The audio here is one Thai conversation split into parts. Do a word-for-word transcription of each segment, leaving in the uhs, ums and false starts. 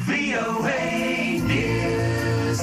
วี โอ เอ News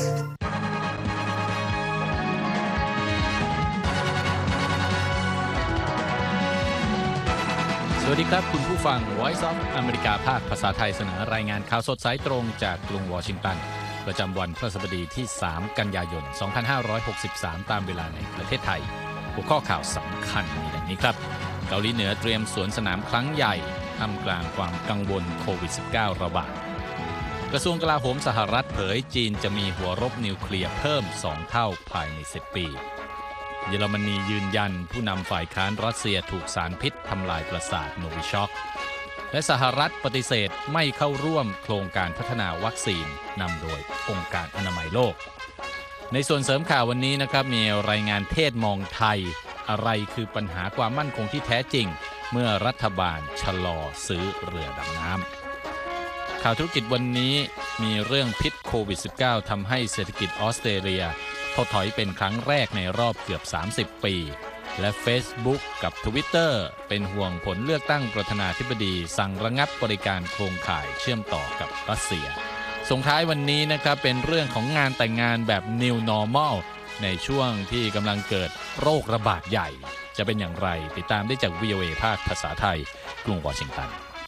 สวัสดีครับคุณผู้ฟัง Voice of อเมริกาภาคภาษาไทยเสนอรายงานข่าวสดสายตรงจากกรุงวอชิงตันประจำวันพฤหัสบดีที่สามกันยายนสองพันห้าร้อยหกสิบสามตามเวลาในประเทศไทยหัวข้อข่าวสำคัญมีดังนี้ครับเกาหลีเหนือเตรียมสวนสนามครั้งใหญ่ท่ามกลางความกังวลโควิด สิบเก้า ระบาดกระทรวงกลาโหมสหรัฐเผยจีนจะมีหัวรบนิวเคลียร์เพิ่มสองเท่าภายในสิบปีเยอรมนียืนยันผู้นำฝ่ายค้านรัสเซียถูกสารพิษทำลายประสาทโนวิช็อกและสหรัฐปฏิเสธไม่เข้าร่วมโครงการพัฒนาวัคซีนนำโดยองค์การอนามัยโลกในส่วนเสริมข่าววันนี้นะครับมีรายงานเทศมองไทยอะไรคือปัญหาความมั่นคงที่แท้จริงเมื่อรัฐบาลชะลอซื้อเรือดำน้ำข่าวธุรกิจวันนี้มีเรื่องพิษโควิด สิบเก้า ทำให้เศรษฐกิจออสเตรเลียถดถอยเป็นครั้งแรกในรอบเกือบสามสิบปีและ Facebook กับ Twitter เป็นห่วงผลเลือกตั้งประธานาธิบดีสั่งระงับบริการโครงข่ายเชื่อมต่อกับรัสเซียส่งท้ายวันนี้นะครับเป็นเรื่องของงานแต่งงานแบบ New Normal ในช่วงที่กำลังเกิดโรคระบาดใหญ่จะเป็นอย่างไรติดตามได้จาก วี โอ เอ ภาคภาษาไทยกรุงวอชิงตัน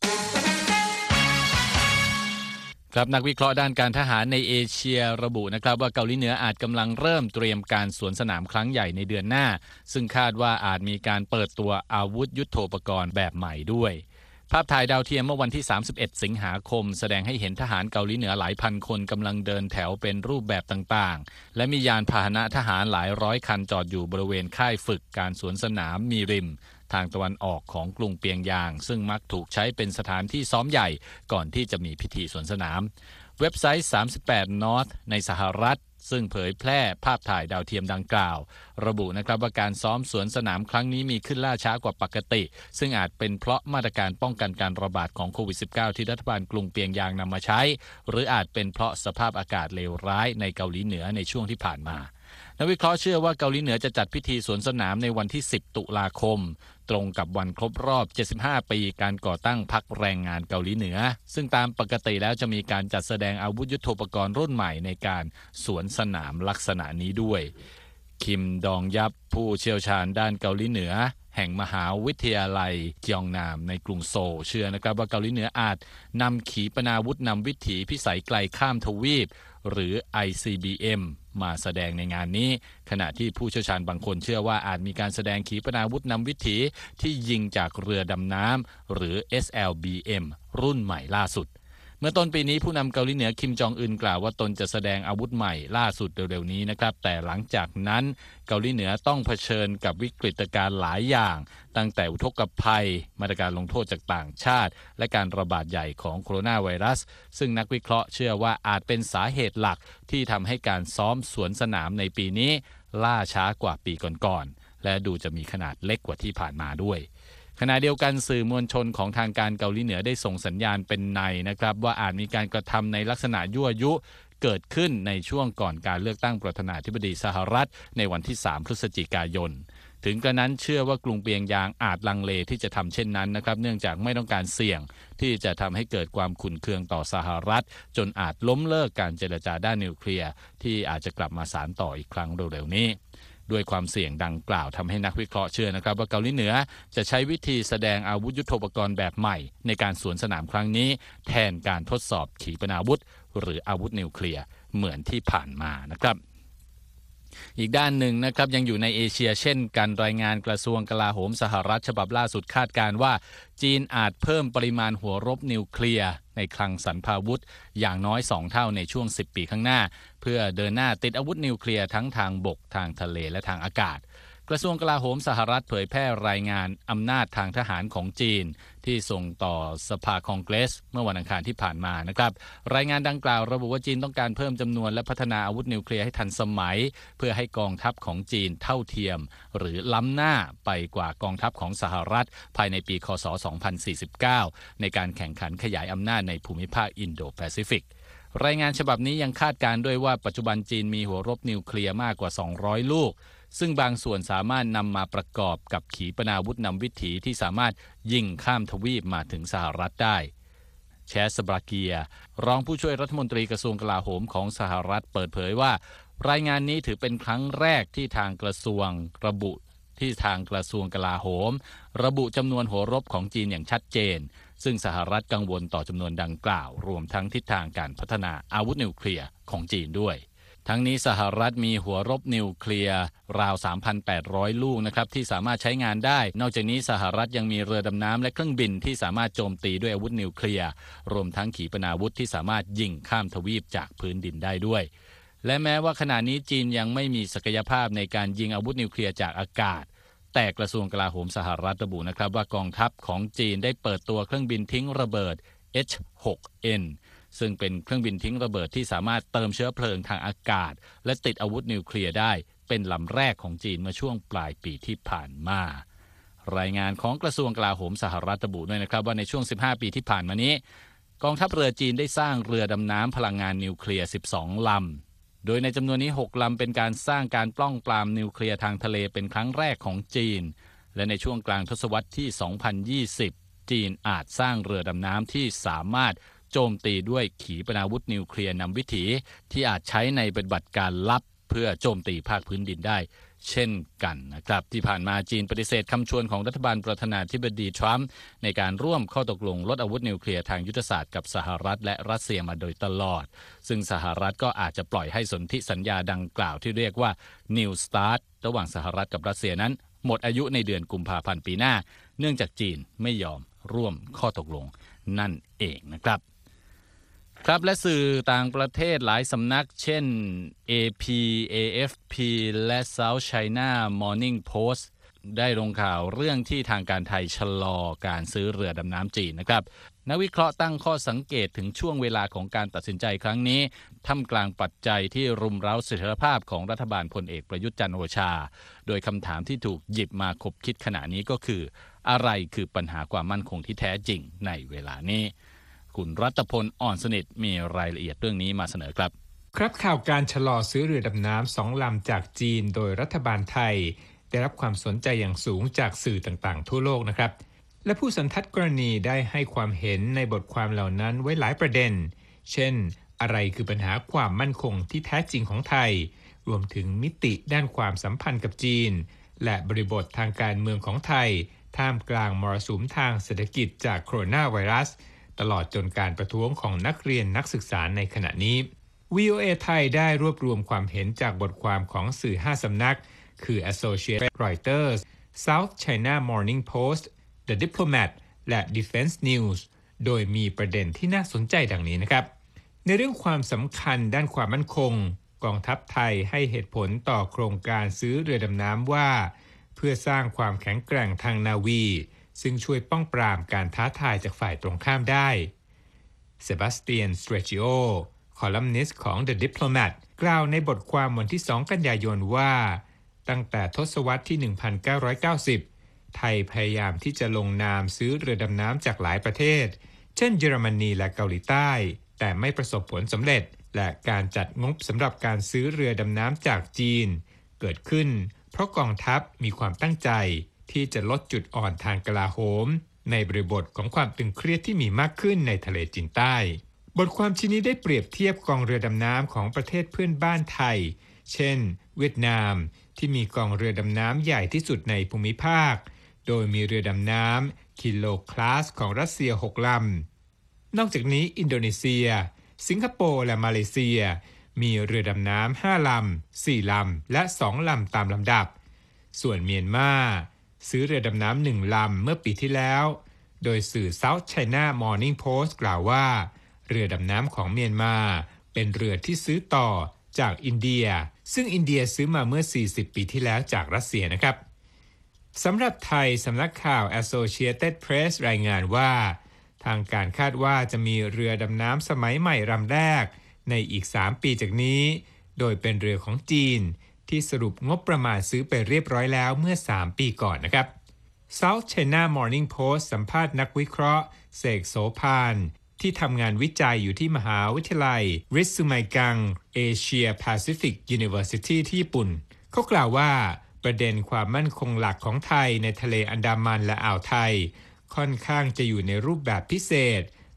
ครับนักวิเคราะห์ด้านการทหารในเอเชียระบุนะครับว่าเกาหลีเหนืออาจกำลังเริ่มเตรียมการสวนสนามครั้งใหญ่ในเดือนหน้าซึ่งคาดว่าอาจมีการเปิดตัวอาวุธยุทโธปกรณ์แบบใหม่ด้วยภาพถ่ายดาวเทียมเมื่อวันที่สามสิบเอ็ดสิงหาคมแสดงให้เห็นทหารเกาหลีเหนือหลายพันคนกำลังเดินแถวเป็นรูปแบบต่างๆและมียานพาหนะทหารหลายร้อยคันจอดอยู่บริเวณค่ายฝึกการสวนสนามมีริมทางตะวันออกของกรุงเปียงยางซึ่งมักถูกใช้เป็นสถานที่ซ้อมใหญ่ก่อนที่จะมีพิธีสวนสนามเว็บไซต์ สามสิบแปด North ในสหรัฐซึ่งเผยแพร่ภาพถ่ายดาวเทียมดังกล่าวระบุนะครับว่าการซ้อมสวนสนามครั้งนี้มีขึ้นล่าช้ากว่าปกติซึ่งอาจเป็นเพราะมาตรการป้องกันการระบาดของโควิด สิบเก้า ที่รัฐบาลกรุงเปียงยางนำมาใช้หรืออาจเป็นเพราะสภาพอากาศเลวร้ายในเกาหลีเหนือในช่วงที่ผ่านมานักวิเคราะห์เชื่อว่าเกาหลีเหนือจะจัดพิธีสวนสนามในวันที่สิบตุลาคมตรงกับวันครบรอบเจ็ดสิบห้าปีการก่อตั้งพรรคแรงงานเกาหลีเหนือซึ่งตามปกติแล้วจะมีการจัดแสดงอาวุธยุทโธปกรณ์รุ่นใหม่ในการสวนสนามลักษณะนี้ด้วยคิมดองยับผู้เชี่ยวชาญด้านเกาหลีเหนือแห่งมหาวิทยาลัยกยองนามในกรุงโซลเชื่อนะครับว่าเกาหลีเหนืออาจนำขีปนาวุธนำวิถีพิสัยไกลข้ามทวีปหรือ ไอ ซี บี เอ็ม มาแสดงในงานนี้ขณะที่ผู้เชี่ยวชาญบางคนเชื่อว่าอาจมีการแสดงขีปนาวุธนำวิถีที่ยิงจากเรือดำน้ำหรือ เอส แอล บี เอ็ม รุ่นใหม่ล่าสุดเมื่อต้นปีนี้ผู้นำเกาหลีเหนือคิมจองอึนกล่าวว่าตนจะแสดงอาวุธใหม่ล่าสุดเร็วๆนี้นะครับแต่หลังจากนั้นเกาหลีเหนือต้องเผชิญกับวิกฤตการณ์หลายอย่างตั้งแต่อุทกภัยมาตรการลงโทษจากต่างชาติและการระบาดใหญ่ของโคโรนาไวรัสซึ่งนักวิเคราะห์เชื่อว่าอาจเป็นสาเหตุหลักที่ทำให้การซ้อมสวนสนามในปีนี้ล่าช้ากว่าปีก่อนๆและดูจะมีขนาดเล็กกว่าที่ผ่านมาด้วยขณะเดียวกันสื่อมวลชนของทางการเกาหลีเหนือได้ส่งสัญญาณเป็นในนะครับว่าอาจมีการกระทำในลักษณะยั่วยุเกิดขึ้นในช่วงก่อนการเลือกตั้งประธานาธิบดีสหรัฐในวันที่สามพฤศจิกายนถึงกระนั้นเชื่อว่ากรุงเปียงยางอาจลังเลที่จะทำเช่นนั้นนะครับเนื่องจากไม่ต้องการเสี่ยงที่จะทำให้เกิดความขุ่นเคืองต่อสหรัฐจนอาจล้มเลิกการเจรจาด้านนิวเคลียร์ที่อาจจะกลับมาสานต่ออีกครั้งเร็วๆนี้ด้วยความเสี่ยงดังกล่าวทำให้นักวิเคราะห์เชื่อนะครับว่าเกาหลีเหนือจะใช้วิธีแสดงอาวุธยุทโธปกรณ์แบบใหม่ในการสวนสนามครั้งนี้แทนการทดสอบขีปนาวุธหรืออาวุธนิวเคลียร์เหมือนที่ผ่านมานะครับอีกด้านหนึ่งนะครับยังอยู่ในเอเชียเช่นกันรายงานกระทรวงกลาโหมสหรัฐฉบับล่าสุดคาดการณ์ว่าจีนอาจเพิ่มปริมาณหัวรบนิวเคลียร์ในคลังสรรพาวุธอย่างน้อยสองเท่าในช่วงสิบปีข้างหน้าเพื่อเดินหน้าติดอาวุธนิวเคลียร์ทั้งทางบกทางทะเลและทางอากาศกระทรวงกลาโหมสหรัฐเผยแพร่รายงานอำนาจทางทหารของจีนที่ส่งต่อสภาคองเกรสเมื่อวันอังคารที่ผ่านมานะครับรายงานดังกล่าวระบุว่าจีนต้องการเพิ่มจำนวนและพัฒนาอาวุธนิวเคลียร์ให้ทันสมัยเพื่อให้กองทัพของจีนเท่าเทียมหรือล้ำหน้าไปกว่ากองทัพของสหรัฐภายในปีค.ศ. สองพันสี่สิบเก้าในการแข่งขันขยายอำนาจในภูมิภาคอินโดแปซิฟิกรายงานฉบับนี้ยังคาดการณ์ด้วยว่าปัจจุบันจีนมีหัวรบนิวเคลียร์มากกว่าสองร้อยลูกซึ่งบางส่วนสามารถนำมาประกอบกับขีปนาวุธนำวิถีที่สามารถยิงข้ามทวีปมาถึงสหรัฐได้แชสบราเกียรองผู้ช่วยรัฐมนตรีกระทรวงกลาโหมของสหรัฐเปิดเผยว่ารายงานนี้ถือเป็นครั้งแรกที่ทางกระทรวงระบุที่ทางกระทรวงกลาโหมระบุจำนวนหัวรบของจีนอย่างชัดเจนซึ่งสหรัฐกังวลต่อจำนวนดังกล่าวรวมทั้งทิศทางการพัฒนาอาวุธนิวเคลียร์ของจีนด้วยทั้งนี้สหรัฐมีหัวรบนิวเคลียร์ราว สามพันแปดร้อย ลูกนะครับที่สามารถใช้งานได้นอกจากนี้สหรัฐยังมีเรือดำน้ำและเครื่องบินที่สามารถโจมตีด้วยอาวุธนิวเคลียร์รวมทั้งขีปนาวุธที่สามารถยิงข้ามทวีปจากพื้นดินได้ด้วยและแม้ว่าขณะนี้จีนยังไม่มีศักยภาพในการยิงอาวุธนิวเคลียร์จากอากาศแต่กระทรวงกลาโหมสหรัฐระบุนะครับว่ากองทัพของจีนได้เปิดตัวเครื่องบินทิ้งระเบิด เอช หก เอ็น ซึ่งเป็นเครื่องบินทิ้งระเบิดที่สามารถเติมเชื้อเพลิงทางอากาศและติดอาวุธนิวเคลียร์ได้เป็นลำแรกของจีนเมื่อช่วงปลายปีที่ผ่านมารายงานของกระทรวงกลาโหมสหรัฐระบุด้วยนะครับว่าในช่วงสิบห้าปีที่ผ่านมานี้กองทัพเรือจีนได้สร้างเรือดำน้ำพลังงานนิวเคลียร์สิบสองลำโดยในจำนวนนี้หกลำเป็นการสร้างการปล้องปรามนิวเคลียร์ทางทะเลเป็นครั้งแรกของจีนและในช่วงกลางทศวรรษที่สองพันยี่สิบจีนอาจสร้างเรือดำน้ำที่สามารถโจมตีด้วยขีปนาวุธนิวเคลียร์นำวิถีที่อาจใช้ในปฏิบัติการลับเพื่อโจมตีภาคพื้นดินได้เช่นกันนะครับที่ผ่านมาจีนปฏิเสธคำชวนของรัฐบาลประธานาธิบดีทรัมป์ในการร่วมข้อตกลงลดอาวุธนิวเคลียร์ทางยุทธศาสตร์กับสหรัฐและรัสเซียมาโดยตลอดซึ่งสหรัฐก็อาจจะปล่อยให้สนธิสัญญาดังกล่าวที่เรียกว่า New START ระหว่างสหรัฐกับรัสเซียนั้นหมดอายุในเดือนกุมภาพันธ์ปีหน้าเนื่องจากจีนไม่ยอมร่วมข้อตกลงนั่นเองนะครับครับและสื่อต่างประเทศหลายสำนักเช่น เอ พี เอ เอฟ พี และ South China Morning Post ได้ลงข่าวเรื่องที่ทางการไทยชะลอการซื้อเรือดำน้ำจีนนะครับนักวิเคราะห์ตั้งข้อสังเกตถึงช่วงเวลาของการตัดสินใจครั้งนี้ท่ามกลางปัจจัยที่รุมเร้าเสถียรภาพของรัฐบาลพลเอกประยุทธ์จันทร์โอชาโดยคำถามที่ถูกหยิบมาคบคิดขณะนี้ก็คืออะไรคือปัญหาความมั่นคงที่แท้จริงในเวลานี้คุณรัตพลอ่อนสนิทมีรายละเอียดเรื่องนี้มาเสนอครับครับข่าวการชะลอซื้อเรือดำน้ำสองลำจากจีนโดยรัฐบาลไทยได้รับความสนใจอย่างสูงจากสื่อต่างๆทั่วโลกนะครับและผู้สันทัดกรณีได้ให้ความเห็นในบทความเหล่านั้นไว้หลายประเด็นเช่นอะไรคือปัญหาความมั่นคงที่แท้จริงของไทยรวมถึงมิติด้านความสัมพันธ์กับจีนและบริบททางการเมืองของไทยท่ามกลางมรสุมทางเศรษฐกิจจากโคโรนาไวรัสตลอดจนการประท้วงของนักเรียนนักศึกษาในขณะนี้ วี โอ เอ ไทยได้รวบรวมความเห็นจากบทความของสื่อห้าสำนักคือ Associated Reuters, South China Morning Post, The Diplomat และ Defense News โดยมีประเด็นที่น่าสนใจดังนี้นะครับในเรื่องความสำคัญด้านความมั่นคงกองทัพไทยให้เหตุผลต่อโครงการซื้อเรือดำน้ำว่าเพื่อสร้างความแข็งแกร่งทางนาวีซึ่งช่วยป้องปรามการท้าทายจากฝ่ายตรงข้ามได้เซบาสเตียน สเตรจิโอ คอลัมนิสต์ของ The Diplomat กล่าวในบทความวันที่สองกันยายนว่าตั้งแต่ทศวรรษที่ หนึ่งพันเก้าร้อยเก้าสิบ ไทยพยายามที่จะลงนามซื้อเรือดำน้ำจากหลายประเทศเช่นเยอรมนีและเกาหลีใต้แต่ไม่ประสบผลสำเร็จและการจัดงบสำหรับการซื้อเรือดำน้ำจากจีนเกิดขึ้นเพราะกองทัพมีความตั้งใจที่จะลดจุดอ่อนทางกลาโหมในบริบทของความตึงเครียดที่มีมากขึ้นในทะเลจีนใต้บทความชิ้นนี้ได้เปรียบเทียบกองเรือดำน้ำของประเทศเพื่อนบ้านไทยเช่นเวียดนามที่มีกองเรือดำน้ำใหญ่ที่สุดในภูมิภาคโดยมีเรือดำน้ำคิโลคลาสของรัสเซียหกลำนอกจากนี้อินโดนีเซียสิงคโปร์และมาเลเซียมีเรือดำน้ำห้าลำสี่ลำและสองลำตามลำดับส่วนเมียนมาซื้อเรือดำน้ำหนึ่งลำเมื่อปีที่แล้วโดยสื่อ South China Morning Post กล่าวว่าเรือดำน้ำของเมียนมาเป็นเรือที่ซื้อต่อจากอินเดียซึ่งอินเดียซื้อมาเมื่อสี่สิบปีที่แล้วจากรัสเซียนะครับสำหรับไทยสำนักข่าว Associated Press รายงานว่าทางการคาดว่าจะมีเรือดำน้ำสมัยใหม่ลำแรกในอีกสามปีจากนี้โดยเป็นเรือของจีนที่สรุปงบประมาณซื้อไปเรียบร้อยแล้วเมื่อสามปีก่อนนะครับ South China Morning Post สัมภาษณ์นักวิเคราะห์เสกโสภานที่ทำงานวิจัยอยู่ที่มหาวิทยาลัยริซุไมกัง Asia Pacific University ที่ญี่ปุ่นเขากล่าวว่าประเด็นความมั่นคงหลักของไทยในทะเลอันดามันและอ่าวไทยค่อนข้างจะอยู่ในรูปแบบพิเศษ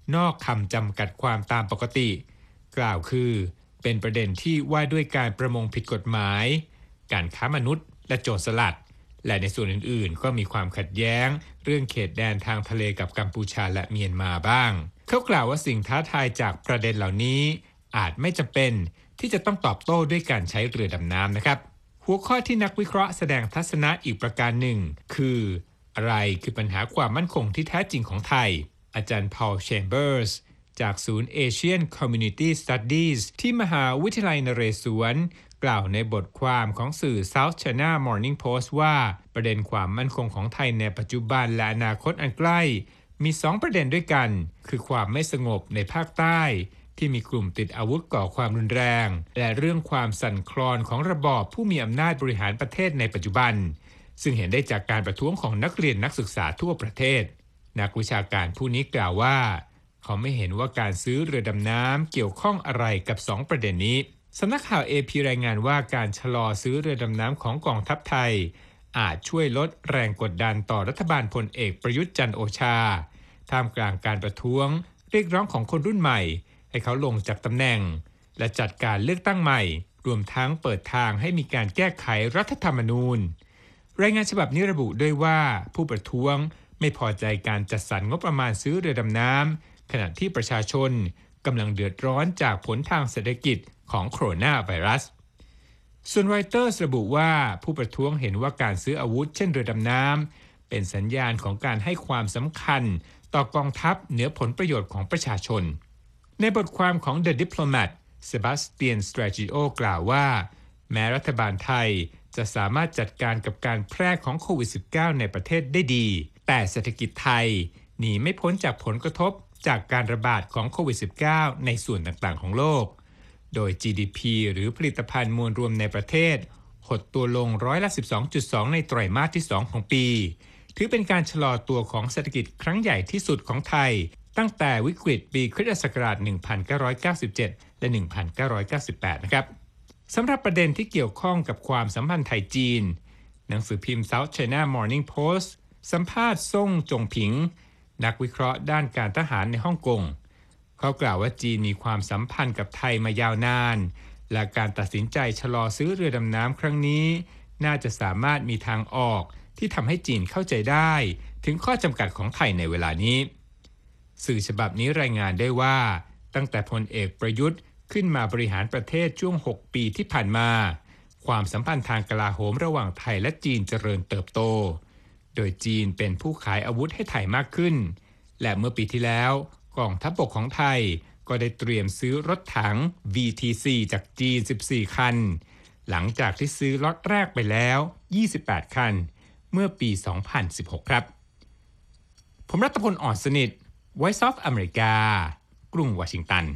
นอกคำจำกัดความตามปกติกล่าวคือเป็นประเด็นที่ว่าด้วยการประมงผิดกฎหมายการค้ามนุษย์และโจรสลัดและในส่วนอื่นๆก็มีความขัดแย้งเรื่องเขตแดนทางทะเลกับกัมพูชาและเมียนมาบ้างเขากล่าวว่าสิ่งท้าทายจากประเด็นเหล่านี้อาจไม่จำเป็นที่จะต้องตอบโต้ด้วยการใช้เรือดำน้ำนะครับหัวข้อที่นักวิเคราะห์แสดงทัศนะอีกประการหนึ่งคืออะไรคือปัญหาความมั่นคงที่แท้จริงของไทยอาจารย์พอล แชมเบอร์สจากศูนย์ Asian Community Studies ที่มหาวิทยาลัยนเรศวรกล่าวในบทความของสื่อ South China Morning Post ว่าประเด็นความมั่นคงของไทยในปัจจุบันและอนาคตอันใกล้มีสองประเด็นด้วยกันคือความไม่สงบในภาคใต้ที่มีกลุ่มติดอาวุธก่อความรุนแรงและเรื่องความสั่นคลอนของระบอบผู้มีอำนาจบริหารประเทศในปัจจุบันซึ่งเห็นได้จากการประท้วงของนักเรียนนักศึกษาทั่วประเทศนักวิชาการผู้นี้กล่าวว่าเขาไม่เห็นว่าการซื้อเรือดำน้ำเกี่ยวข้องอะไรกับสองประเด็นนี้สำนักข่าว เอ พี รายงานว่าการชะลอซื้อเรือดำน้ำของกองทัพไทยอาจช่วยลดแรงกดดันต่อรัฐบาลพลเอกประยุทธ์จันทร์โอชาท่ามกลางการประท้วงเรียกร้องของคนรุ่นใหม่ให้เขาลงจากตำแหน่งและจัดการเลือกตั้งใหม่รวมทั้งเปิดทางให้มีการแก้ไขรัฐธรรมนูญรายงานฉบับนี้ระบุด้วยว่าผู้ประท้วงไม่พอใจการจัดสรรงบประมาณซื้อเรือดำน้ำขณะที่ประชาชนกำลังเดือดร้อนจากผลทางเศรษฐกิจของโคโรนาไวรัสส่วนรอยเตอร์สระบุว่าผู้ประท้วงเห็นว่าการซื้ออาวุธเช่นเรือดำน้ำเป็นสัญญาณของการให้ความสำคัญต่อกองทัพเหนือผลประโยชน์ของประชาชนในบทความของ The Diplomat เซบาสเตียน สตราจิโอกล่าวว่าแม้รัฐบาลไทยจะสามารถจัดการกับการแพร่ของโควิด สิบเก้า ในประเทศได้ดีแต่เศรษฐกิจไทยหนีไม่พ้นจากผลกระทบจากการระบาดของโควิด สิบเก้า ในส่วนต่างๆของโลกโดย จี ดี พี หรือผลิตภัณฑ์มวลรวมในประเทศหดตัวลงร้อยละ สิบสองจุดสอง ในไตรมาสที่สองของปีถือเป็นการชะลอตัวของเศรษฐกิจครั้งใหญ่ที่สุดของไทยตั้งแต่วิกฤตปีคริสตศักราช หนึ่งพันเก้าร้อยเก้าสิบเจ็ด และ หนึ่งพันเก้าร้อยเก้าสิบแปด นะครับสำหรับประเด็นที่เกี่ยวข้องกับความสัมพันธ์ไทยจีนหนังสือพิมพ์ South China Morning Post สัมภาษณ์ซ่งจงผิงนักวิเคราะห์ด้านการทหารในฮ่องกงเขากล่าวว่าจีนมีความสัมพันธ์กับไทยมายาวนานและการตัดสินใจชะลอซื้อเรือดำน้ำครั้งนี้น่าจะสามารถมีทางออกที่ทำให้จีนเข้าใจได้ถึงข้อจำกัดของไทยในเวลานี้สื่อฉบับนี้รายงานได้ว่าตั้งแต่พลเอกประยุทธ์ขึ้นมาบริหารประเทศช่วงหกปีที่ผ่านมาความสัมพันธ์ทางกลาโหมระหว่างไทยและจีนเจริญเติบโตโดยจีนเป็นผู้ขายอาวุธให้ไทยมากขึ้นและเมื่อปีที่แล้วกองทัพบกของไทยก็ได้เตรียมซื้อรถถัง วี ที ซี จากจีนสิบสี่คันหลังจากที่ซื้อล็อตแรกไปแล้วยี่สิบแปดคันเมื่อปีสองพันสิบหกครับผมรัตพล อ่อนสนิท Voice of America กรุงวอชิงตัน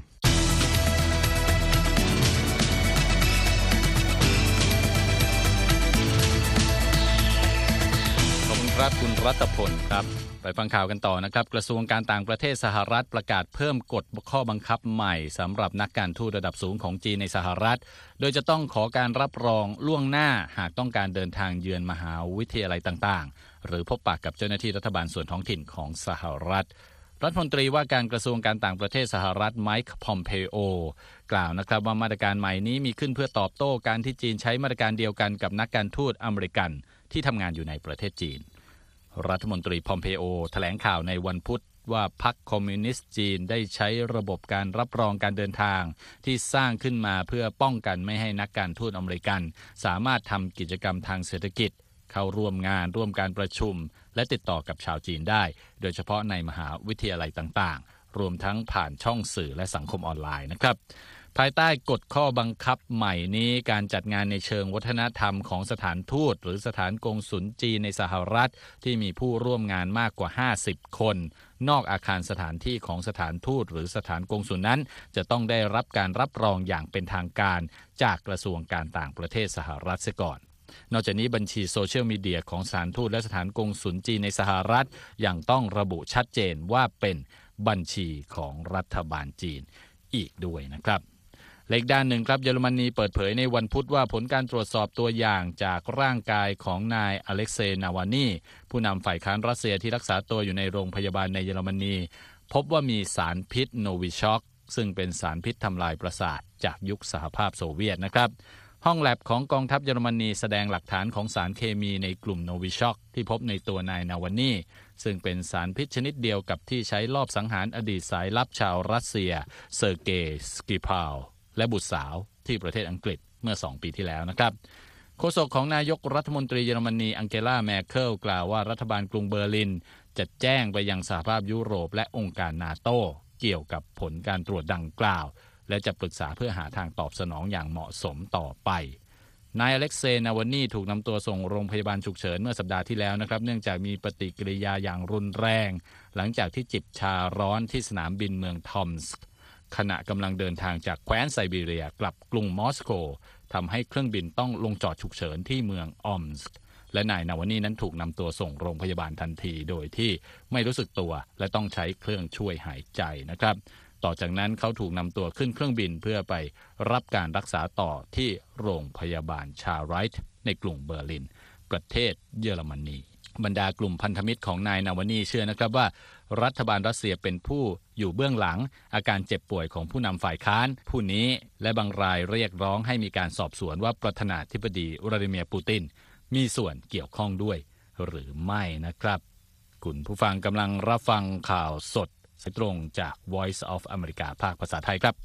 ครับคุณรัตพลครับไปฟังข่าวกันต่อนะครับกระทรวงการต่างประเทศสหรัฐประกาศเพิ่มกฎข้อบังคับใหม่สำหรับนักการทูตระดับสูงของจีนในสหรัฐโดยจะต้องขอการรับรองล่วงหน้าหากต้องการเดินทางเยือนมหาวิทยาลัยต่างๆหรือพบปะกับเจ้าหน้าที่รัฐบาลส่วนท้องถิ่นของสหรัฐรัฐมนตรีว่าการกระทรวงการต่างประเทศสหรัฐไมค์ พอมเพโอกล่าวนะครับว่ามาตรการใหม่นี้มีขึ้นเพื่อตอบโต้การที่จีนใช้มาตรการเดียวกันกับนักการทูตอเมริกันที่ทำงานอยู่ในประเทศจีนรัฐมนตรีพอมเพโอแถลงข่าวในวันพุธว่าพรรคคอมมิวนิสต์จีนได้ใช้ระบบการรับรองการเดินทางที่สร้างขึ้นมาเพื่อป้องกันไม่ให้นักการทูตอเมริกันสามารถทำกิจกรรมทางเศรษฐกิจเข้าร่วมงานร่วมการประชุมและติดต่อกับชาวจีนได้โดยเฉพาะในมหาวิทยาลัยต่างๆรวมทั้งผ่านช่องสื่อและสังคมออนไลน์นะครับภายใต้กฎข้อบังคับใหม่นี้การจัดงานในเชิงวัฒนธรรมของสถานทูตหรือสถานกงสุลจีนในสหรัฐที่มีผู้ร่วมงานมากกว่าห้าสิบคนนอกอาคารสถานที่ของสถานทูตหรือสถานกงสุลนั้นจะต้องได้รับการรับรองอย่างเป็นทางการจากกระทรวงการต่างประเทศสหรัฐเสียก่อนนอกจากนี้บัญชีโซเชียลมีเดียของสถานทูตและสถานกงสุลจีนในสหรัฐยังต้องระบุชัดเจนว่าเป็นบัญชีของรัฐบาลจีนอีกด้วยนะครับและอีกด้านหนึ่งครับเยอรมนีเปิดเผยในวันพุธว่าผลการตรวจสอบตัวอย่างจากร่างกายของนายอเล็กเซย์ นาวานีผู้นำฝ่ายค้านรัสเซียที่รักษาตัวอยู่ในโรงพยาบาลในเยอรมนีพบว่ามีสารพิษโนวิช็อกซึ่งเป็นสารพิษทำลายประสาทจากยุคสหภาพโซเวียตนะครับห้องแลบของกองทัพเยอรมนีแสดงหลักฐานของสารเคมีในกลุ่มโนวิช็อกที่พบในตัวนายนาวานีซึ่งเป็นสารพิษชนิดเดียวกับที่ใช้ลอบสังหารอดีตสายลับชาวรัสเซียเซอร์เกย์สกิพาลและบุตรสาวที่ประเทศอังกฤษเมื่อสองปีที่แล้วนะครับโฆษกของนายกรัฐมนตรีเยอรมนีอังเกลาแมเคิลกล่าวว่ารัฐบาลกรุงเบอร์ลินจะแจ้งไปยังสหภาพยุโรปและองค์การนาโต้เกี่ยวกับผลการตรวจดังกล่าวและจะปรึกษาเพื่อหาทางตอบสนองอย่างเหมาะสมต่อไปนายอเล็กเซย์นาวานีถูกนำตัวส่งโรงพยาบาลฉุกเฉินเมื่อสัปดาห์ที่แล้วนะครับเนื่องจากมีปฏิกิริยาอย่างรุนแรงหลังจากที่จิบชาร้อนที่สนามบินเมืองทอมสก์ขณะกำลังเดินทางจากแคว้นไซบีเรียกลับกรุงมอสโกทำให้เครื่องบินต้องลงจอดฉุกเฉินที่เมืองออมสก์และนายนาวานีนั้นถูกนำตัวส่งโรงพยาบาลทันทีโดยที่ไม่รู้สึกตัวและต้องใช้เครื่องช่วยหายใจนะครับต่อจากนั้นเขาถูกนำตัวขึ้นเครื่องบินเพื่อไปรับการรักษาต่อที่โรงพยาบาลชาไรท์ในกรุงเบอร์ลินประเทศเยอรมนีบรรดากลุ่มพันธมิตรของนายนาวานีเชื่อนะครับว่ารัฐบาลรัสเซียเป็นผู้อยู่เบื้องหลังอาการเจ็บป่วยของผู้นำฝ่ายค้านผู้นี้และบางรายเรียกร้องให้มีการสอบสวนว่าประธานาธิบดีวลาดิเมียร์ปูตินมีส่วนเกี่ยวข้องด้วยหรือไม่นะครับคุณผู้ฟังกำลังรับฟังข่าวสดตรงจาก Voice of America ภาคภาษาไทยครับ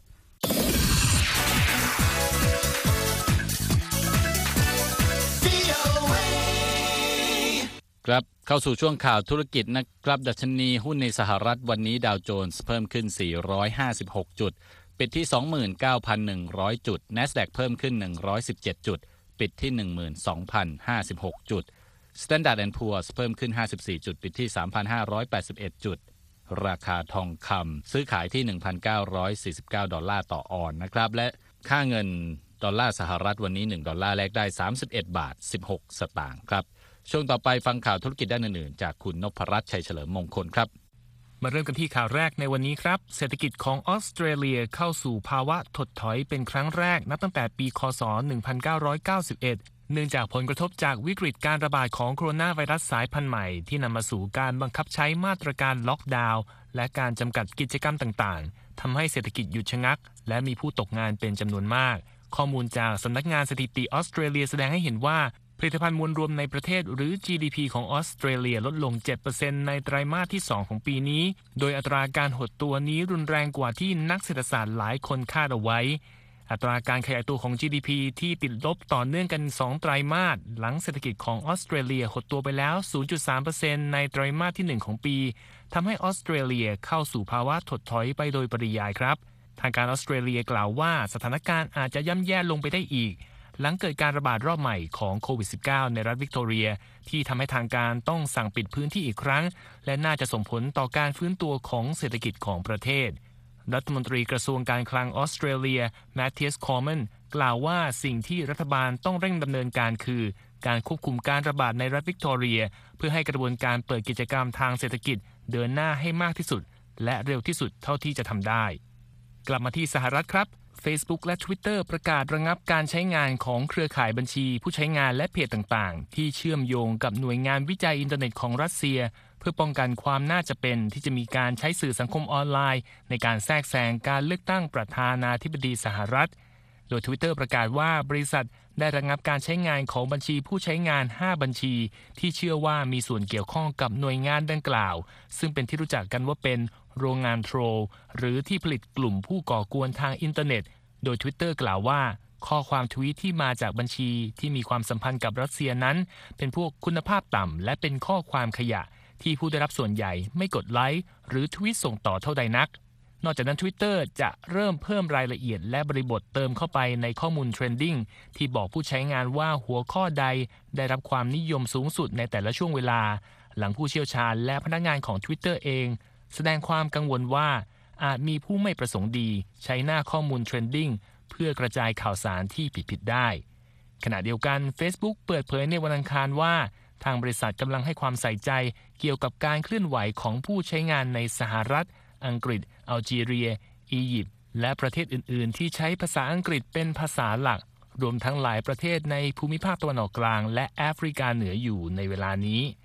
ครับเข้าสู่ช่วงข่าวธุรกิจนะครับดัชนีหุ้นในสหรัฐวันนี้ดาวโจนส์เพิ่มขึ้นสี่ร้อยห้าสิบหกจุดปิดที่ สองหมื่นเก้าพันหนึ่งร้อย จุด NASDAQ เพิ่มขึ้นหนึ่งร้อยสิบเจ็ดจุดปิดที่ หนึ่งหมื่นสองพันห้าสิบหก จุด Standard แอนด์ Poor's เพิ่มขึ้นห้าสิบสี่จุดปิดที่ สามพันห้าร้อยแปดสิบเอ็ด จุดราคาทองคำซื้อขายที่ หนึ่งพันเก้าร้อยสี่สิบเก้า ดอลลาร์ต่อออนซ์นะครับและค่าเงินดอลลาร์สหรัฐวันนี้หนึ่งดอลลาร์แลกได้สามสิบเอ็ดบาทสิบหกสตางค์ครับช่วงต่อไปฟังข่าวธุรกิจด้านอื่นๆจากคุณนพรัตน์ชัยเฉลิมมงคลครับมาเริ่มกันที่ข่าวแรกในวันนี้ครับเศรษฐกิจของออสเตรเลียเข้าสู่ภาวะถดถอยเป็นครั้งแรกนับตั้งแต่ปีค.ศ. หนึ่งพันเก้าร้อยเก้าสิบเอ็ดเนื่องจากผลกระทบจากวิกฤตการระบาดของโคโรนาไวรัสสายพันธุ์ใหม่ที่นำมาสู่การบังคับใช้มาตรการล็อกดาวน์และการจำกัดกิจกรรมต่างๆทำให้เศรษฐกิจหยุดชะงักและมีผู้ตกงานเป็นจำนวนมากข้อมูลจากสำนักงานสถิติออสเตรเลียแสดงให้เห็นว่าผลิตภัณฑ์มวลรวมในประเทศหรือ จี ดี พี ของออสเตรเลียลดลง เจ็ดเปอร์เซ็นต์ ในไตรมาสที่สองของปีนี้โดยอัตราการหดตัวนี้รุนแรงกว่าที่นักเศรษฐศาสตร์หลายคนคาดเอาไว้อัตราการขยายตัวของ จี ดี พี ที่ติดลบต่อเนื่องกันสองไตรมาสหลังเศรษฐกิจของออสเตรเลียหดตัวไปแล้ว ศูนย์จุดสามเปอร์เซ็นต์ ในไตรมาสที่หนึ่งของปีทำให้ออสเตรเลียเข้าสู่ภาวะถดถอยไปโดยปริยายครับทางการออสเตรเลียกล่าวว่าสถานการณ์อาจจะย่ำแย่ลงไปได้อีกหลังเกิดการระบาดรอบใหม่ของโควิด สิบเก้า ในรัฐวิกตอเรียที่ทำให้ทางการต้องสั่งปิดพื้นที่อีกครั้งและน่าจะส่งผลต่อการฟื้นตัวของเศรษฐกิจของประเทศรัฐมนตรีกระทรวงการคลังออสเตรเลียแมทเธียส คอร์แมนกล่าวว่าสิ่งที่รัฐบาลต้องเร่งดำเนินการคือการควบคุมการระบาดในรัฐวิกตอเรียเพื่อให้กระบวนการเปิดกิจกรรมทางเศรษฐกิจเดินหน้าให้มากที่สุดและเร็วที่สุดเท่าที่จะทำได้กลับมาที่สหรัฐครับ Facebook และ Twitter ประกาศระงับการใช้งานของเครือข่ายบัญชีผู้ใช้งานและเพจต่างๆที่เชื่อมโยงกับหน่วยงานวิจัยอินเทอร์เน็ตของรัสเซียเพื่อป้องกันความน่าจะเป็นที่จะมีการใช้สื่อสังคมออนไลน์ในการแทรกแซงการเลือกตั้งประธานาธิบดีสหรัฐโดย Twitter ประกาศว่าบริษัทได้ระงับการใช้งานของบัญชีผู้ใช้งานห้าบัญชีที่เชื่อว่ามีส่วนเกี่ยวข้องกับหน่วยงานดังกล่าวซึ่งเป็นที่รู้จักกันว่าเป็นโรงงานโทรลหรือที่ผลิตกลุ่มผู้ก่อกวนทางอินเทอร์เน็ตโดย Twitter กล่าวว่าข้อความทวีตที่มาจากบัญชีที่มีความสัมพันธ์กับรัสเซียนั้นเป็นพวกคุณภาพต่ำและเป็นข้อความขยะที่ผู้ได้รับส่วนใหญ่ไม่กดไลค์หรือทวีตส่งต่อเท่าใดนักนอกจากนั้น Twitter จะเริ่มเพิ่มรายละเอียดและบริบทเติมเข้าไปในข้อมูลเทรนดิ้งที่บอกผู้ใช้งานว่าหัวข้อใดได้รับความนิยมสูงสุดในแต่ละช่วงเวลาหลังผู้เชี่ยวชาญและพนักงานของ Twitter เองแสดงความกังวลว่าอาจมีผู้ไม่ประสงค์ดีใช้หน้าข้อมูลเทรนดิ้งเพื่อกระจายข่าวสารที่ผิดๆได้ขณะเดียวกัน Facebook เปิดเผยในวันอังคารว่าทางบริษัทกำลังให้ความใส่ใจเกี่ยวกับการเคลื่อนไหวของผู้ใช้งานในสหรัฐอังกฤษอัลจีเรียอียิปต์และประเทศอื่นๆที่ใช้ภาษาอังกฤษเป็นภาษาหลักรวมทั้งหลายประเทศในภูมิภาคตะวันออกกลางและแอฟริกาเหนืออยู่ในเวลานี้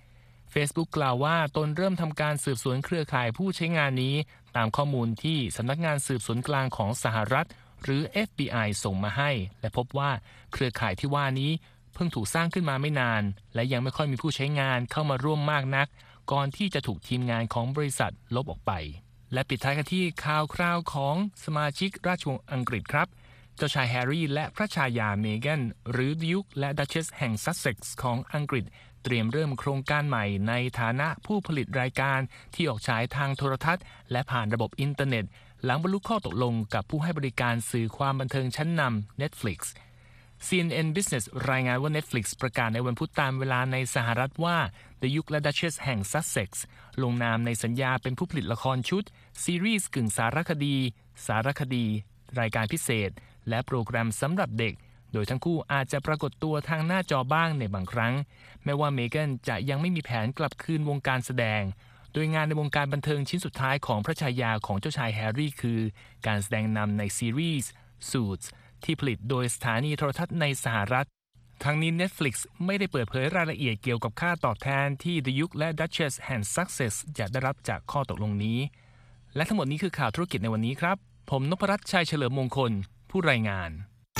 Facebook กล่าวว่าตนเริ่มทำการสืบสวนเครือข่ายผู้ใช้งานนี้ตามข้อมูลที่สำนักงานสืบสวนกลางของสหรัฐหรือ เอฟ บี ไอ ส่งมาให้และพบว่าเครือข่ายที่ว่านี้เพิ่งถูกสร้างขึ้นมาไม่นานและยังไม่ค่อยมีผู้ใช้งานเข้ามาร่วมมากนักก่อนที่จะถูกทีมงานของบริษัทลบออกไปและปิดท้ายกันที่ข่าวคราวของสมาชิกราชวงศ์อังกฤษครับเจ้าชายแฮร์รี่และพระชายาเมแกนหรือดิวก์และดัชเชสแห่งซัสเซ็กซ์ของอังกฤษเตรียมเริ่มโครงการใหม่ในฐานะผู้ผลิตรายการที่ออกฉายทางโทรทัศน์และผ่านระบบอินเทอร์เน็ตหลังบรรลุข้อตกลงกับผู้ให้บริการสื่อความบันเทิงชั้นนำ Netflix ซี เอ็น เอ็น Business รายงานว่า Netflix ประกาศในวันพุธตามเวลาในสหรัฐว่า The Duke และ Duchess แห่ง Sussex ลงนามในสัญญาเป็นผู้ผลิตละครชุดซีรีส์กึ่งสารคดีสารคดีรายการพิเศษและโปรแกรมสำหรับเด็กโดยทั้งคู่อาจจะปรากฏตัวทางหน้าจอบ้างในบางครั้งแม้ว่าเมแกนจะยังไม่มีแผนกลับคืนวงการแสดงโดยงานในวงการบันเทิงชิ้นสุดท้ายของพระชายาของเจ้าชายแฮร์รี่คือการแสดงนำในซีรีส์ Suits ที่ผลิตโดยสถานีโทรทัศน์ในสหรัฐทั้งนี้ Netflix ไม่ได้เปิดเผยรายละเอียดเกี่ยวกับค่าตอบแทนที่ The Duke และ Duchess แห่ง Sussex จะได้รับจากข้อตกลงนี้และทั้งหมดนี้คือข่าวธุรกิจในวันนี้ครับผมนพรัตน์ชัยเฉลิมมงคลผู้รายงาน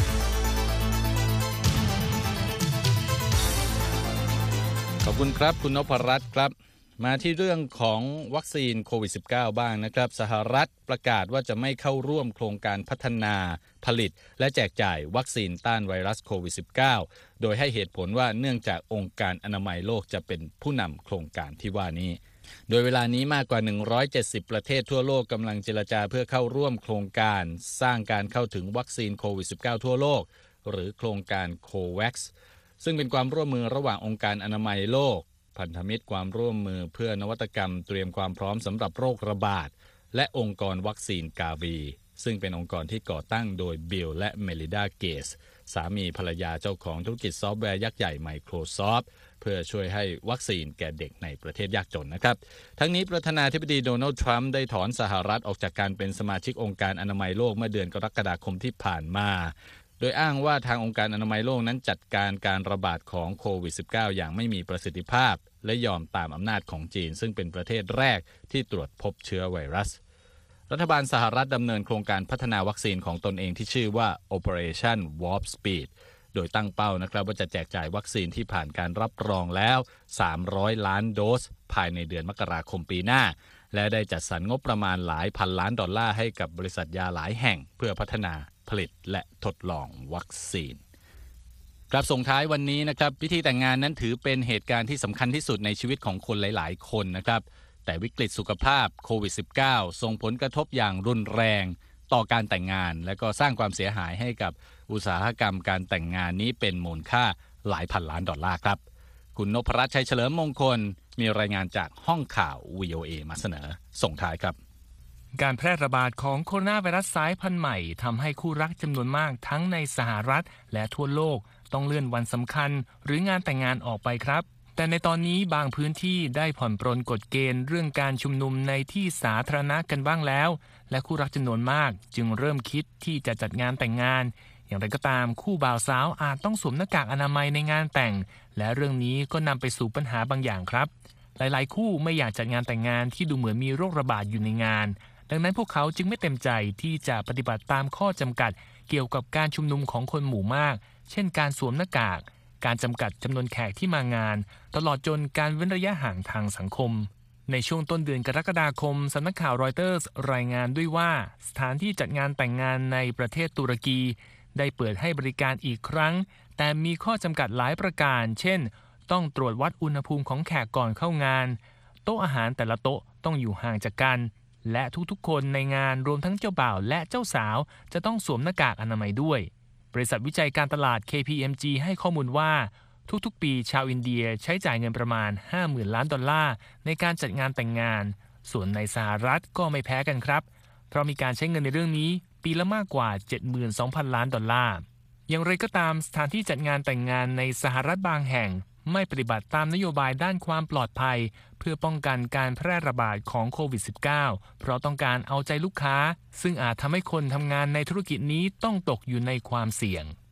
ขอบคุณครับคุณนพรัตน์ครับมาที่เรื่องของวัคซีนโควิด สิบเก้า บ้างนะครับสหรัฐประกาศว่าจะไม่เข้าร่วมโครงการพัฒนาผลิตและแจกจ่ายวัคซีนต้านไวรัสโควิด สิบเก้า โดยให้เหตุผลว่าเนื่องจากองค์การอนามัยโลกจะเป็นผู้นำโครงการที่ว่านี้โดยเวลานี้มากกว่าหนึ่งร้อยเจ็ดสิบประเทศทั่วโลกกำลังเจรจาเพื่อเข้าร่วมโครงการสร้างการเข้าถึงวัคซีนโควิด สิบเก้า ทั่วโลกหรือโครงการ โคแว็กซ์ ซึ่งเป็นความร่วมมือระหว่างองค์การอนามัยโลกพันธมิตรความร่วมมือเพื่อนวัตกรรมเตรียมความพร้อมสำหรับโรคระบาดและองค์กรวัคซีนกาวีซึ่งเป็นองค์กรที่ก่อตั้งโดยบิลและเมลิดาเกตส์สามีภรรยาเจ้าของธุรกิจซอฟต์แวร์ยักษ์ใหญ่ Microsoft เพื่อช่วยให้วัคซีนแก่เด็กในประเทศยากจนนะครับทั้งนี้ประธานาธิบดีโดนัลด์ทรัมป์ได้ถอนสหรัฐออกจากการเป็นสมาชิกองค์การอนามัยโลกเมื่อเดือนกรกฎาคมที่ผ่านมาโดยอ้างว่าทางองค์การอนามัยโลกนั้นจัดการการระบาดของโควิด สิบเก้า อย่างไม่มีประสิทธิภาพและยอมตามอำนาจของจีนซึ่งเป็นประเทศแรกที่ตรวจพบเชื้อไวรัสรัฐบาลสหรัฐดำเนินโครงการพัฒนาวัคซีนของตนเองที่ชื่อว่า Operation Warp Speed โดยตั้งเป้านะครับว่าจะแจกจ่ายวัคซีนที่ผ่านการรับรองแล้วสามร้อยล้านโดสภายในเดือนมกราคมปีหน้าและได้จัดสรรงบประมาณหลายพันล้านดอลลาร์ให้กับบริษัทยาหลายแห่งเพื่อพัฒนาผลิตและทดลองวัคซีนครับส่งท้ายวันนี้นะครับพิธีแต่งงานนั้นถือเป็นเหตุการณ์ที่สำคัญที่สุดในชีวิตของคนหลายๆคนนะครับแต่วิกฤตสุขภาพโควิด สิบเก้า ส่งผลกระทบอย่างรุนแรงต่อการแต่งงานและก็สร้างความเสียหายให้กับอุตสาหกรรมการแต่งงานนี้เป็นมูลค่าหลายพันล้านดอลลาร์ครับคุณนพรัตน์ชัยเฉลิมมงคลมีรายงานจากห้องข่าว วี โอ เอ มาเสนอส่งท้ายครับการแพร่ระบาดของโคโรนาไวรัสสายพันธุ์ใหม่ทำให้คู่รักจำนวนมากทั้งในสหรัฐและทั่วโลกต้องเลื่อนวันสำคัญหรืองานแต่งงานออกไปครับแต่ในตอนนี้บางพื้นที่ได้ผ่อนปรนกฎเกณฑ์เรื่องการชุมนุมในที่สาธารณะกันบ้างแล้วและคู่รักจำนวนมากจึงเริ่มคิดที่จะจัดงานแต่งงานอย่างไรก็ตามคู่บ่าวสาวอาจต้องสวมหน้ากากอนามัยในงานแต่งและเรื่องนี้ก็นำไปสู่ปัญหาบางอย่างครับหลายๆคู่ไม่อยากจัดงานแต่งงานที่ดูเหมือนมีโรคระบาดอยู่ในงานดังนั้นพวกเขาจึงไม่เต็มใจที่จะปฏิบัติตามข้อจำกัดเกี่ยวกับการชุมนุมของคนหมู่มากเช่นการสวมหน้ากากการจำกัดจำนวนแขกที่มางานตลอดจนการเว้นระยะห่างทางสังคมในช่วงต้นเดือนกรกฎาคมสำนักข่าวรอยเตอร์สรายงานด้วยว่าสถานที่จัดงานแต่งงานในประเทศตุรกีได้เปิดให้บริการอีกครั้งแต่มีข้อจำกัดหลายประการเช่นต้องตรวจวัดอุณหภูมิของแขกก่อนเข้างานโต๊ะอาหารแต่ละโต๊ะต้องอยู่ห่างจากกันและทุกๆคนในงานรวมทั้งเจ้าบ่าวและเจ้าสาวจะต้องสวมหน้ากากอนามัยด้วยบริษัทวิจัยการตลาด เค พี เอ็ม จี ให้ข้อมูลว่าทุกๆปีชาวอินเดียใช้จ่ายเงินประมาณ ห้าหมื่นล้านดอลลาร์ในการจัดงานแต่งงานส่วนในสหรัฐก็ไม่แพ้กันครับเพราะมีการใช้เงินในเรื่องนี้ปีละมากกว่า เจ็ดหมื่นสองพันล้านดอลลาร์อย่างไรก็ตามสถานที่จัดงานแต่งงานในสหรัฐบางแห่งไม่ปฏิบัติตามนโยบายด้านความปลอดภัยเพื่อป้องกันการแพร่ระบาดของโควิด สิบเก้า เพราะต้องการเอาใจลูกค้าซึ่งอาจทำให้คนทำงานในธุรกิจนี้ต้องตกอยู่ในความเสี่ยง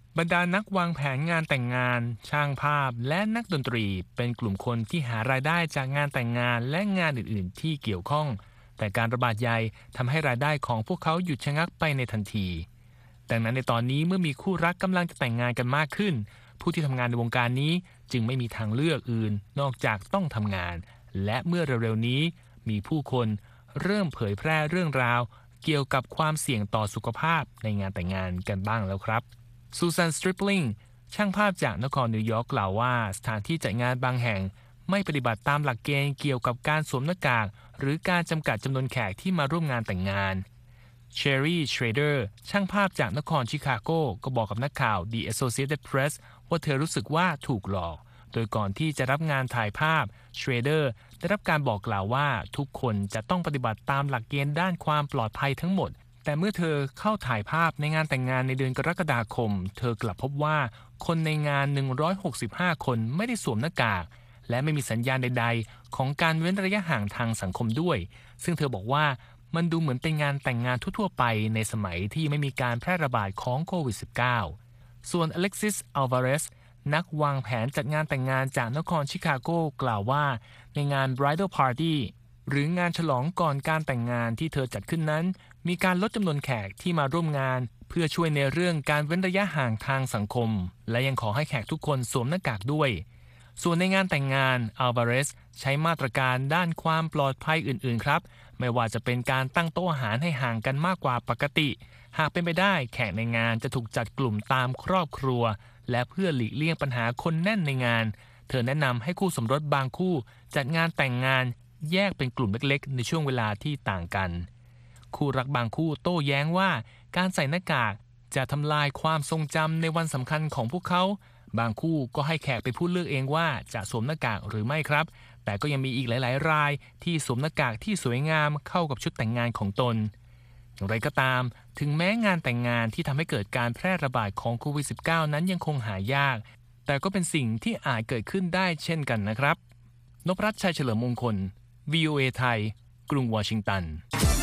บรรดานักวางแผนงานแต่งงานช่างภาพและนักดนตรีเป็นกลุ่มคนที่หารายได้จากงานแต่งงานและงานอื่นๆที่เกี่ยวข้องแต่การระบาดใหญ่ทำให้รายได้ของพวกเขาหยุดชะงักไปในทันทีดังนั้นในตอนนี้เมื่อมีคู่รักกำลังจะแต่งงานกันมากขึ้นผู้ที่ทำงานในวงการนี้จึงไม่มีทางเลือกอื่นนอกจากต้องทำงานและเมื่อเร็วๆนี้มีผู้คนเริ่มเผยแพร่เรื่องราวเกี่ยวกับความเสี่ยงต่อสุขภาพในงานแต่งงานกันบ้างแล้วครับซูซานสตริปลิงช่างภาพจากนครนิวยอร์กกล่าวว่าสถานที่จัดงานบางแห่งไม่ปฏิบัติตามหลักเกณฑ์เกี่ยวกับการสวมหน้ากากหรือการจำกัดจำนวนแขกที่มาร่วมงานแต่งงานเชอร์รี่เทรเดอร์ช่างภาพจากนครชิคาโกก็บอกกับนักข่าว The Associated Press ว่าเธอรู้สึกว่าถูกหลอกโดยก่อนที่จะรับงานถ่ายภาพเทรเดอร์ได้รับการบอกกล่าวว่าทุกคนจะต้องปฏิบัติตามหลักเกณฑ์ด้านความปลอดภัยทั้งหมดแต่เมื่อเธอเข้าถ่ายภาพในงานแต่งงานในเดือนกรกฎาคมเธอกลับพบว่าคนในงานหนึ่งร้อยหกสิบห้าคนไม่ได้สวมหน้ากากและไม่มีสัญญาณใดๆของการเว้นระยะห่างทางสังคมด้วยซึ่งเธอบอกว่ามันดูเหมือนเป็นงานแต่งงานทั่วๆไปในสมัยที่ไม่มีการแพร่ระบาดของโควิด สิบเก้า ส่วนอเล็กซิส อัลวาเรสนักวางแผนจัดงานแต่งงานจากนครชิคาโกกล่าวว่าในงาน Bridal Party หรืองานฉลองก่อนการแต่งงานที่เธอจัดขึ้นนั้นมีการลดจำนวนแขกที่มาร่วมงานเพื่อช่วยในเรื่องการเว้นระยะห่างทางสังคมและยังขอให้แขกทุกคนสวมหน้ากากด้วยส่วนในงานแต่งงานอัลวาเรสใช้มาตรการด้านความปลอดภัยอื่นๆครับไม่ว่าจะเป็นการตั้งโต๊ะอาหารให้ห่างกันมากกว่าปกติหากเป็นไปได้แขกในงานจะถูกจัดกลุ่มตามครอบครัวและเพื่อหลีกเลี่ยงปัญหาคนแน่นในงานเธอแนะนำให้คู่สมรสบางคู่จัดงานแต่งงานแยกเป็นกลุ่มเล็กๆในช่วงเวลาที่ต่างกันคู่รักบางคู่โต้แย้งว่าการใส่หน้ากากจะทำลายความทรงจำในวันสำคัญของพวกเขาบางคู่ก็ให้แขกไปพูดเลือกเองว่าจะสวมหน้ากากหรือไม่ครับแต่ก็ยังมีอีกหลายๆรายที่สวมหน้ากากที่สวยงามเข้ากับชุดแต่งงานของตนอย่างไรก็ตามถึงแม้งานแต่งงานที่ทำให้เกิดการแพร่ระบาดของโควิด สิบเก้า นั้นยังคงหายากแต่ก็เป็นสิ่งที่อาจเกิดขึ้นได้เช่นกันนะครับนพรัตน์ ชัยเฉลิมมงคล วี โอ เอ ไทยกรุงวอชิงตัน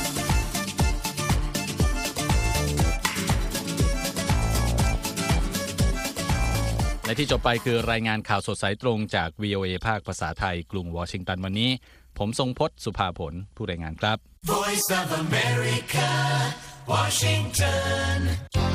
และที่จบไปคือรายงานข่าวสดสายตรงจาก วี โอ เอ ภาคภาษาไทยกรุงวอชิงตันวันนี้ผมทรงพจน์สุภาผลผู้รายงานครับ Voice of America, Washington